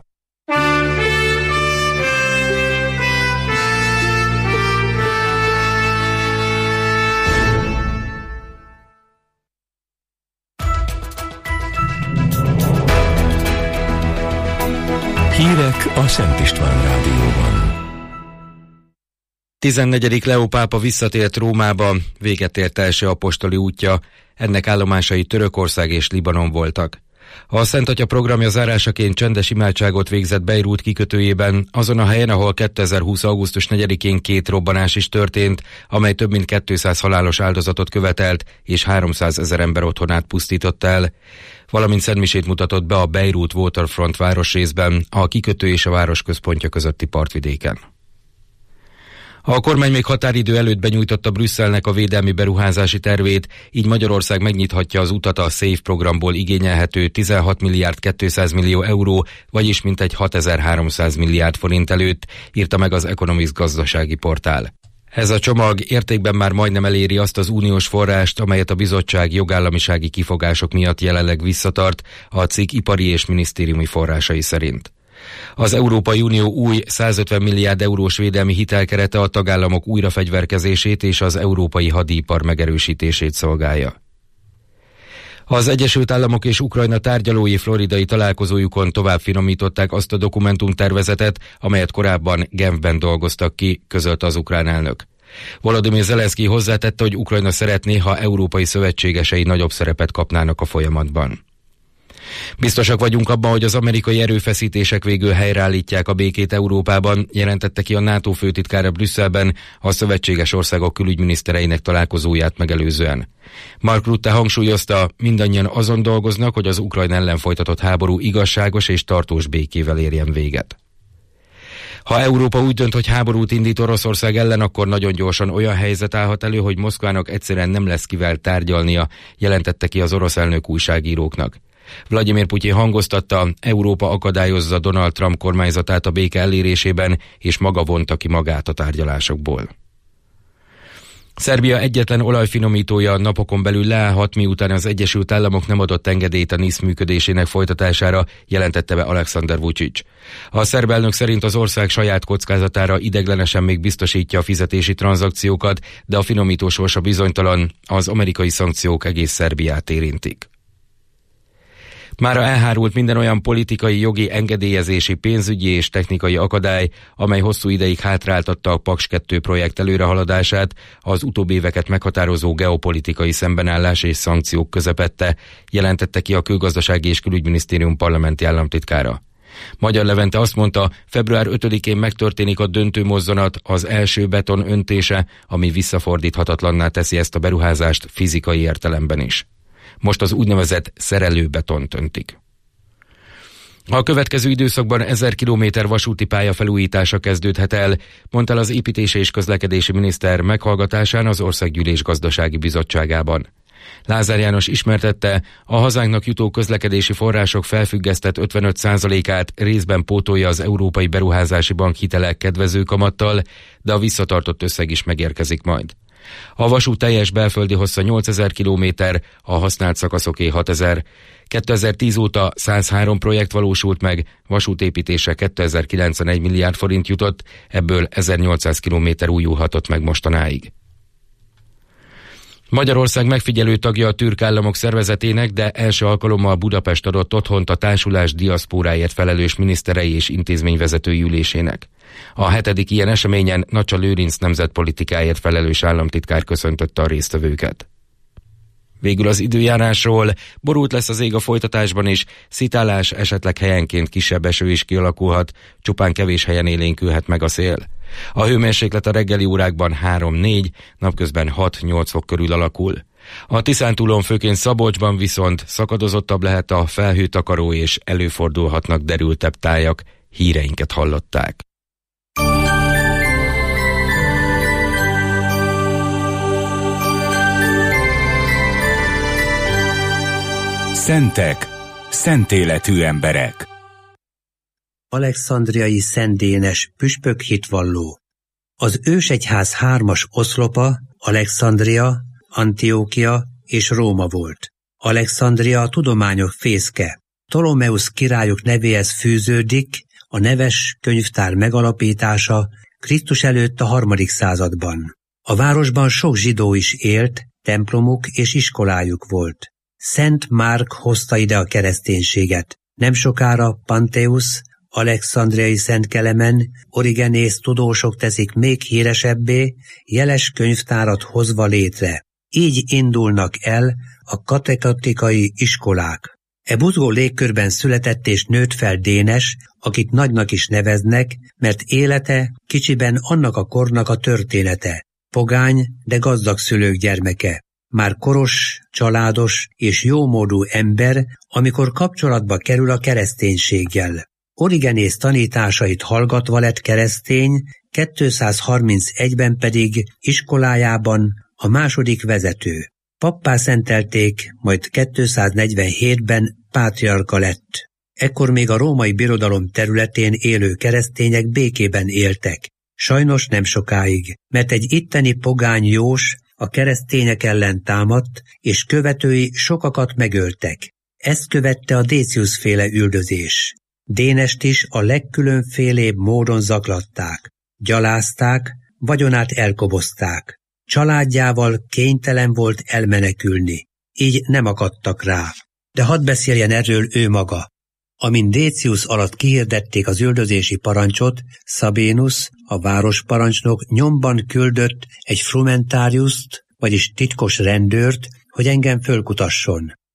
Hírek a Szent István Rádióban. tizennegyedik Leó pápa visszatért Rómába, véget ért első apostoli útja, ennek állomásai Törökország és Libanon voltak. A Szent Atya programja zárásaként csendes imádságot végzett Beirut kikötőjében, azon a helyen, ahol kétezer-húsz. augusztus negyedikén két robbanás is történt, amely több mint kétszáz halálos áldozatot követelt, és háromszázezer ember otthonát pusztította el, valamint szentmisét mutatott be a Beirut Waterfront városrészben, a kikötő és a város központja közötti partvidéken. A kormány még határidő előtt benyújtotta Brüsszelnek a védelmi beruházási tervét, így Magyarország megnyithatja az utat a SAFE programból igényelhető tizenhat milliárd kétszáz millió euró, vagyis mintegy hatezer-háromszáz milliárd forint előtt, írta meg az Economist gazdasági portál. Ez a csomag értékben már majdnem eléri azt az uniós forrást, amelyet a bizottság jogállamisági kifogások miatt jelenleg visszatart, a cikk ipari és minisztériumi forrásai szerint. Az Európai Unió új százötven milliárd eurós védelmi hitelkerete a tagállamok újrafegyverkezését és az európai hadipar megerősítését szolgálja. Az Egyesült Államok és Ukrajna tárgyalói floridai találkozójukon tovább finomították azt a dokumentumtervezetet, amelyet korábban Genfben dolgoztak ki, közölte az ukrán elnök. Volodymyr Zelenszky hozzátette, hogy Ukrajna szeretné, ha európai szövetségesei nagyobb szerepet kapnának a folyamatban. Biztosak vagyunk abban, hogy az amerikai erőfeszítések végül helyreállítják a békét Európában, jelentette ki a NATO főtitkára Brüsszelben a szövetséges országok külügyminisztereinek találkozóját megelőzően. Mark Rutte hangsúlyozta, mindannyian azon dolgoznak, hogy az Ukrajna ellen folytatott háború igazságos és tartós békével érjen véget. Ha Európa úgy dönt, hogy háborút indít Oroszország ellen, akkor nagyon gyorsan olyan helyzet állhat elő, hogy Moszkvának egyszerűen nem lesz kivel tárgyalnia, jelentette ki az orosz elnök újságíróknak. Vladimir Putyin hangoztatta, Európa akadályozza Donald Trump kormányzatát a béke elérésében, és maga vonta ki magát a tárgyalásokból. Szerbia egyetlen olajfinomítója napokon belül leállhat, miután az Egyesült Államok nem adott engedélyt a NISZ működésének folytatására, jelentette be Alexander Vučić. A szerb elnök szerint az ország saját kockázatára ideiglenesen még biztosítja a fizetési tranzakciókat, de a finomító sorsa bizonytalan, az amerikai szankciók egész Szerbiát érintik. Mára elhárult minden olyan politikai, jogi, engedélyezési, pénzügyi és technikai akadály, amely hosszú ideig hátráltatta a Paks kettő projekt előrehaladását, az utóbbi éveket meghatározó geopolitikai szembenállás és szankciók közepette, jelentette ki a Külgazdasági és Külügyminisztérium parlamenti államtitkára. Magyar Levente azt mondta, február ötödikén megtörténik a döntő mozzanat, az első beton öntése, ami visszafordíthatatlanná teszi ezt a beruházást fizikai értelemben is. Most az úgynevezett szerelőbetont öntik. A következő időszakban ezer kilométer vasúti pálya felújítása kezdődhet el, mondta el az építési és közlekedési miniszter meghallgatásán az Országgyűlés Gazdasági Bizottságában. Lázár János ismertette, a hazánknak jutó közlekedési források felfüggesztett ötvenöt százalékát részben pótolja az Európai Beruházási Bank hitelek kedvező kamattal, de a visszatartott összeg is megérkezik majd. A vasút teljes belföldi hossza nyolcezer kilométer, a használt szakaszoké hatezer. kétezer-tíz óta százhárom projekt valósult meg, vasútépítése kétezer-kilencven egy milliárd forint jutott, ebből ezernyolcszáz kilométer újulhatott meg mostanáig. Magyarország megfigyelő tagja a türk államok szervezetének, de első alkalommal Budapest adott otthont a társulás diaszpóráért felelős miniszterei és intézményvezetői ülésének. A hetedik ilyen eseményen Nacsa Lőrinc nemzetpolitikáért felelős államtitkár köszöntötte a résztvevőket. Végül az időjárásról: borult lesz az ég a folytatásban is, szitálás, esetleg helyenként kisebb eső is kialakulhat, csupán kevés helyen élénkülhet meg a szél. A hőmérséklet a reggeli órákban három-négy, napközben hat-nyolc fok körül alakul. A Tiszántúlon, főként Szabolcsban viszont szakadozottabb lehet a felhőtakaró, és előfordulhatnak derültebb tájak. Híreinket hallották. Szentek, szentéletű emberek. Alexandriai Szent Dénes püspök hitvalló. Az ősegyház hármas oszlopa Alexandria, Antiókia és Róma volt. Alexandria a tudományok fészke. Ptolomeusz királyok nevéhez fűződik a neves könyvtár megalapítása Krisztus előtt a harmadik században. A városban sok zsidó is élt, templomuk és iskolájuk volt. Szent Márk hozta ide a kereszténységet. Nem sokára Panteusz, alexandriai Szent Kelemen, Origenész tudósok teszik még híresebbé, jeles könyvtárat hozva létre. Így indulnak el a katechetikai iskolák. E buzgó légkörben született és nőtt fel Dénes, akit nagynak is neveznek, mert élete kicsiben annak a kornak a története. Pogány, de gazdag szülők gyermeke. Már koros, családos és jómódú ember, amikor kapcsolatba kerül a kereszténységgel. Origenész tanításait hallgatva lett keresztény, kétszázharmincegyben pedig iskolájában a második vezető. Pappá szentelték, majd kétszáznegyvenhétben pátriarka lett. Ekkor még a római birodalom területén élő keresztények békében éltek. Sajnos nem sokáig, mert egy itteni pogány jós a keresztények ellen támadt, és követői sokakat megöltek. Ezt követte a Décius-féle üldözés. Dénest is a legkülönfélébb módon zaklatták, gyalázták, vagyonát elkobozták. Családjával kénytelen volt elmenekülni, így nem akadtak rá. De hadd beszéljen erről ő maga. Amint Décius alatt kihirdették az üldözési parancsot, Sabinus, a városparancsnok nyomban küldött egy frumentáriuszt, vagyis titkos rendőrt, hogy engem fölkutasson.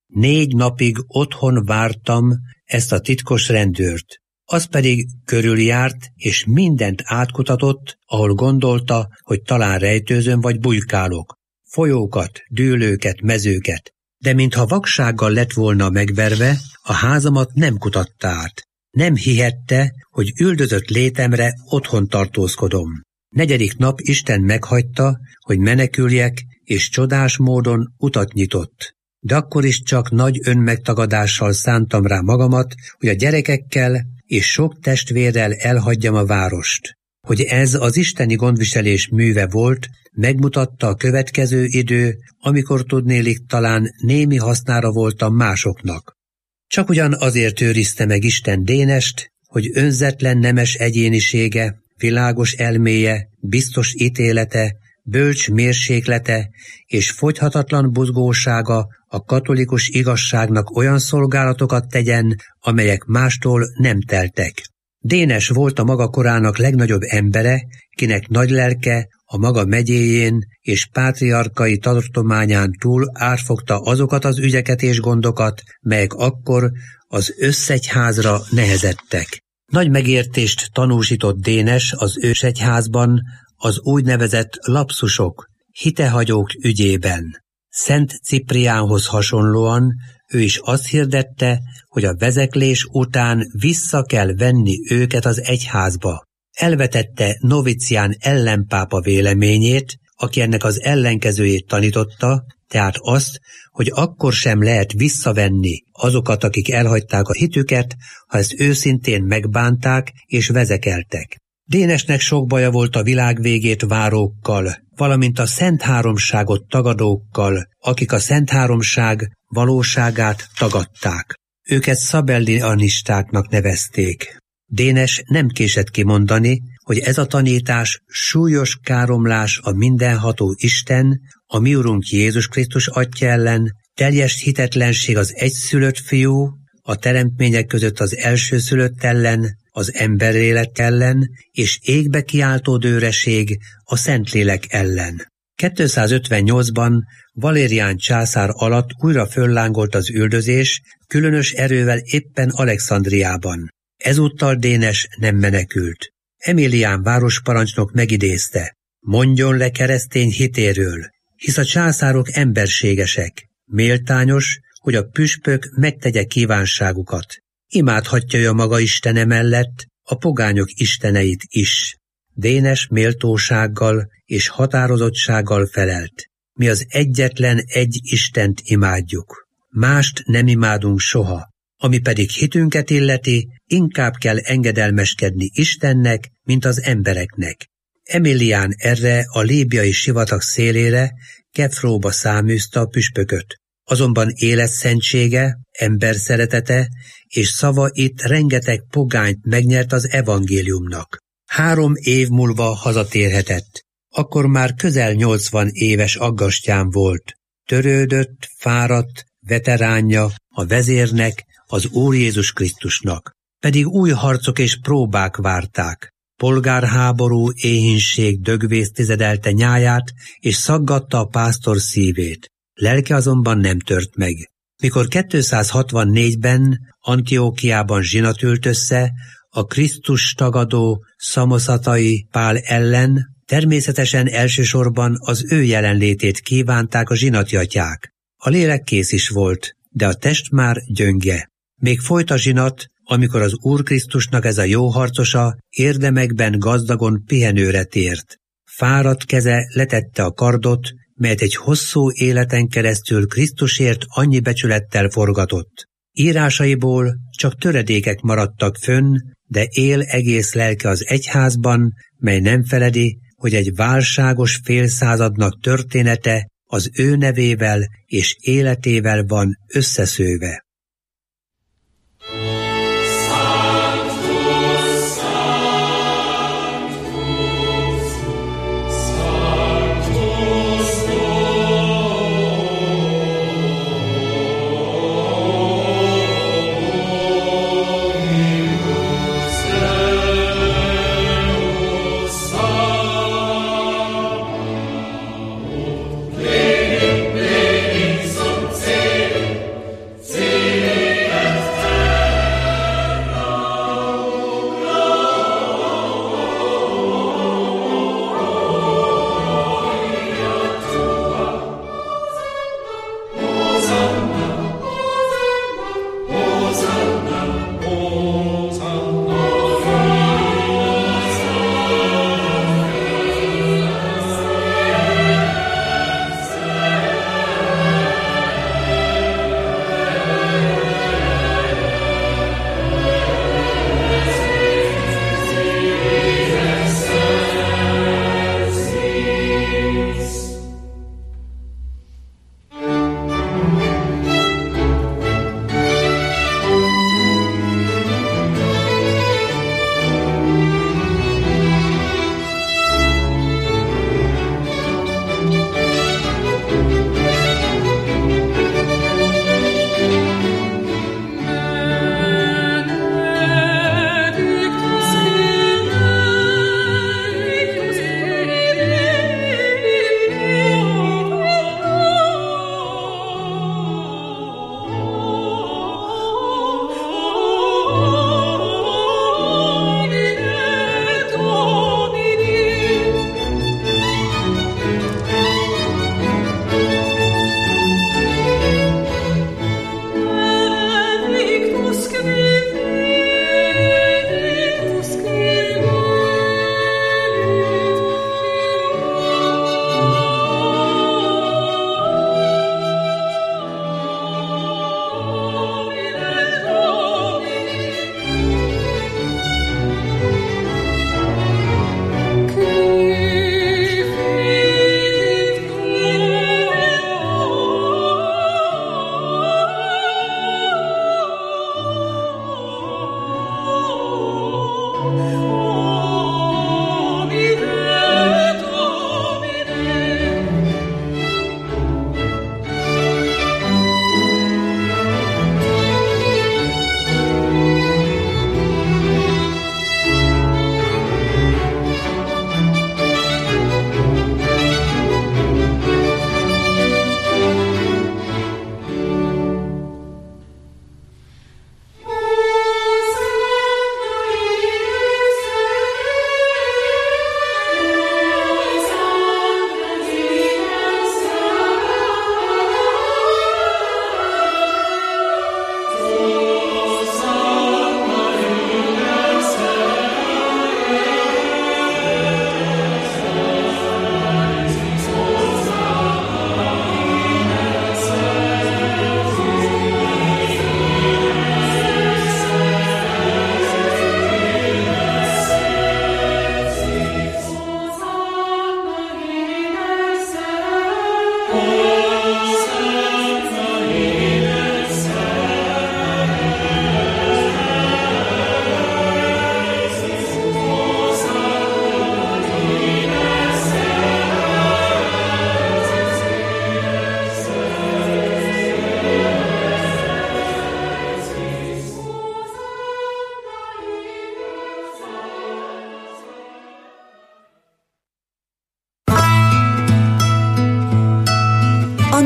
Négy napig otthon vártam ezt a titkos rendőrt. Az pedig körüljárt, és mindent átkutatott, ahol gondolta, hogy talán rejtőzöm vagy bujkálok. Folyókat, dűlőket, mezőket. De mintha vaksággal lett volna megverve, a házamat nem kutatta át. Nem hihette, hogy üldözött létemre otthon tartózkodom. Negyedik nap Isten meghagyta, hogy meneküljek, és csodás módon utat nyitott. De akkor is csak nagy önmegtagadással szántam rá magamat, hogy a gyerekekkel és sok testvérrel elhagyjam a várost. Hogy ez az isteni gondviselés műve volt, megmutatta a következő idő, amikor tudnélik talán némi hasznára voltam másoknak. Csak ugyan azért őrizte meg Isten Dénest, hogy önzetlen nemes egyénisége, világos elméje, biztos ítélete, bölcs mérséklete és fogyhatatlan buzgósága a katolikus igazságnak olyan szolgálatokat tegyen, amelyek mástól nem teltek. Dénes volt a maga korának legnagyobb embere, kinek nagy lelke a maga megyéjén és pátriarkai tartományán túl átfogta azokat az ügyeket és gondokat, melyek akkor az összegyházra nehezettek. Nagy megértést tanúsított Dénes az ősegyházban az úgynevezett lapszusok, hitehagyók ügyében. Szent Cipriánhoz hasonlóan ő is azt hirdette, hogy a vezeklés után vissza kell venni őket az egyházba. Elvetette Novicián ellenpápa véleményét, aki ennek az ellenkezőjét tanította, tehát azt, hogy akkor sem lehet visszavenni azokat, akik elhagyták a hitüket, ha ezt őszintén megbánták és vezekeltek. Dénesnek sok baja volt a világ végét várókkal, valamint a Szent Háromságot tagadókkal, akik a Szent Háromság valóságát tagadták. Őket szabellianistáknak nevezték. Dénes nem késett kimondani, hogy ez a tanítás súlyos káromlás a mindenható Isten, a mi Urunk Jézus Krisztus Atya ellen, teljes hitetlenség az egyszülött fiú, a teremtmények között az elsőszülött ellen, az emberélet ellen, és égbe kiáltó dőreség a Szentlélek ellen. kétszázötvennyolcban Valérián császár alatt újra föllángolt az üldözés, különös erővel éppen Alexandriában. Ezúttal Dénes nem menekült. Emilián városparancsnok megidézte: mondjon le keresztény hitéről, hisz a császárok emberségesek. Méltányos, hogy a püspök megtegye kívánságukat. Imádhatja ő a maga istene mellett a pogányok isteneit is. Dénes méltósággal és határozottsággal felelt: mi az egyetlen egy Istent imádjuk. Mást nem imádunk soha. Ami pedig hitünket illeti, inkább kell engedelmeskedni Istennek, mint az embereknek. Emilián erre a líbiai sivatag szélére Kefróba száműzte a püspököt. Azonban életszentsége, emberszeretete és szava itt rengeteg pogányt megnyert az evangéliumnak. Három év múlva hazatérhetett. Akkor már közel nyolcvan éves aggastyán volt. Törődött, fáradt, veteránja a vezérnek, az Úr Jézus Krisztusnak. Pedig új harcok és próbák várták. Polgárháború, éhínség, dögvész tizedelte nyáját, és szaggatta a pásztor szívét. Lelke azonban nem tört meg. Mikor kétszázhatvannégyben Antiókiában zsinat ült össze, a Krisztus tagadó szamoszatai Pál ellen, természetesen elsősorban az ő jelenlétét kívánták a zsinatjatják. A lélek kész is volt, de a test már gyönge. Még folyt a zsinat, amikor az Úr Krisztusnak ez a jó harcosa érdemekben gazdagon pihenőre tért. Fáradt keze letette a kardot, melyet egy hosszú életen keresztül Krisztusért annyi becsülettel forgatott. Írásaiból csak töredékek maradtak fönn, de él egész lelke az egyházban, mely nem feledi, hogy egy válságos félszázadnak története az ő nevével és életével van összeszőve.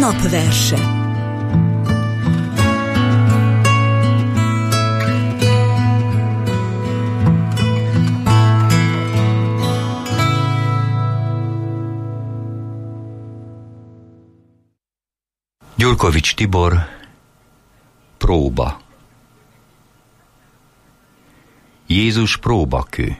Napverse. Gyurkovics Tibor, próba. Jézus próbakő.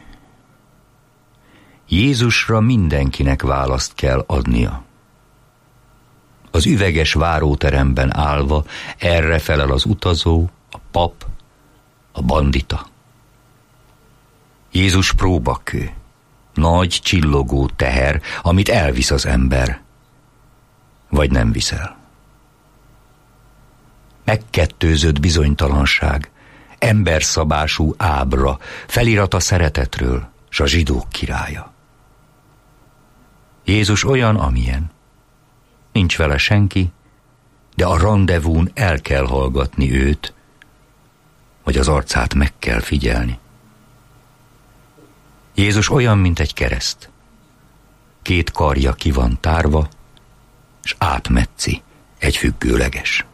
Jézusra mindenkinek választ kell adnia. Az üveges váróteremben állva erre felel az utazó, a pap, a bandita. Jézus próbakő, nagy csillogó teher, amit elvisz az ember, vagy nem viszel. Megkettőzött bizonytalanság, emberszabású ábra, felirat a szeretetről, s a zsidók királya. Jézus olyan, amilyen. Nincs vele senki, de a randevún el kell hallgatni őt, vagy az arcát meg kell figyelni. Jézus olyan, mint egy kereszt. Két karja ki van tárva, s átmetszi egy függőleges.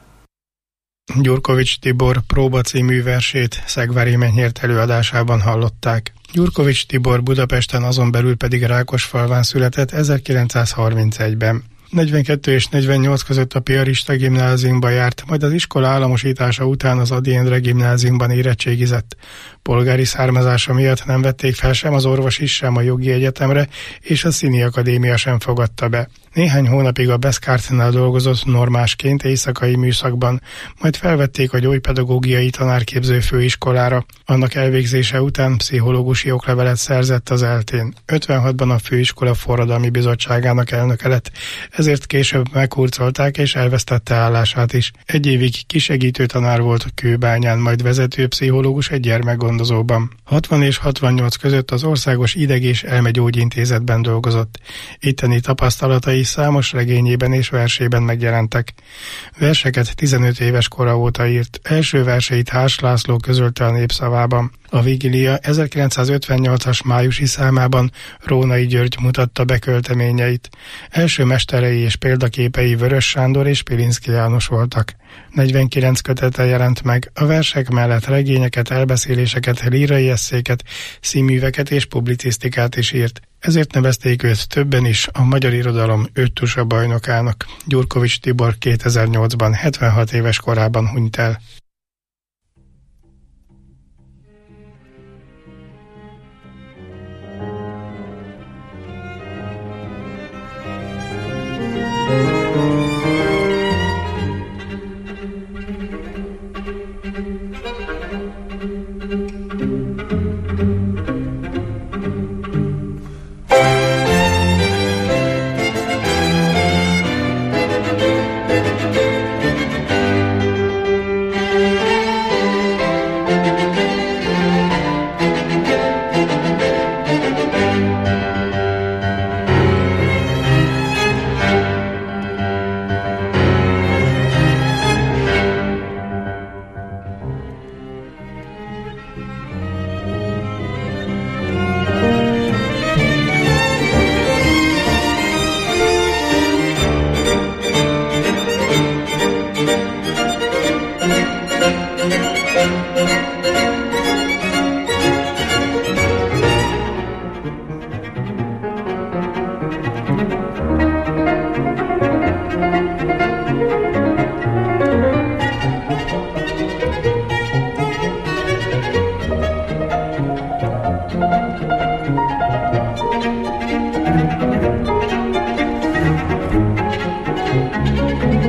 Gyurkovics Tibor próba című versét Szegvári Menyhért előadásában hallották. Gyurkovics Tibor Budapesten, azon belül pedig Rákosfalván született ezerkilencszázharmincegyben. negyvenkettő és negyvennyolc között a piarista gimnáziumba járt, majd az iskola államosítása után az Ady Endre gimnáziumban érettségizett. Polgári származása miatt nem vették fel sem az orvosi, sem a jogi egyetemre, és a Színi Akadémia sem fogadta be. Néhány hónapig a Beszkártnál dolgozott normásként éjszakai műszakban, majd felvették a gyógypedagógiai tanárképző főiskolára. Annak elvégzése után pszichológusi oklevelet szerzett az eltén. ötvenhatban a főiskola forradalmi bizottságának elnöke lett, ezért később meghurcolták és elvesztette állását is. Egy évig kisegítő tanár volt a Kőbányán, majd vezető pszichológus egy gyermekgondozóban. hatvan és hatvannyolc között az Országos Ideg- és Elmegyógyintézetben dolgozott. Itteni tapasztalatai számos regényében és versében megjelentek. Verseket tizenöt éves kora óta írt. Első verseit Hárs László közölte a Népszavában. A Vigília ezerkilencszázötvennyolcas májusi számában Rónai György mutatta be költeményeit. Első mesterei és példaképei Vörös Sándor és Pilinszky János voltak. negyvenkilenc kötete jelent meg, a versek mellett regényeket, elbeszéléseket, lírai esszéket, színműveket és publicisztikát is írt. Ezért nevezték őt többen is a magyar irodalom öttusa bajnokának. Gyurkovics Tibor kétezer-nyolcban hetvenhat éves korában hunyt el. Thank you.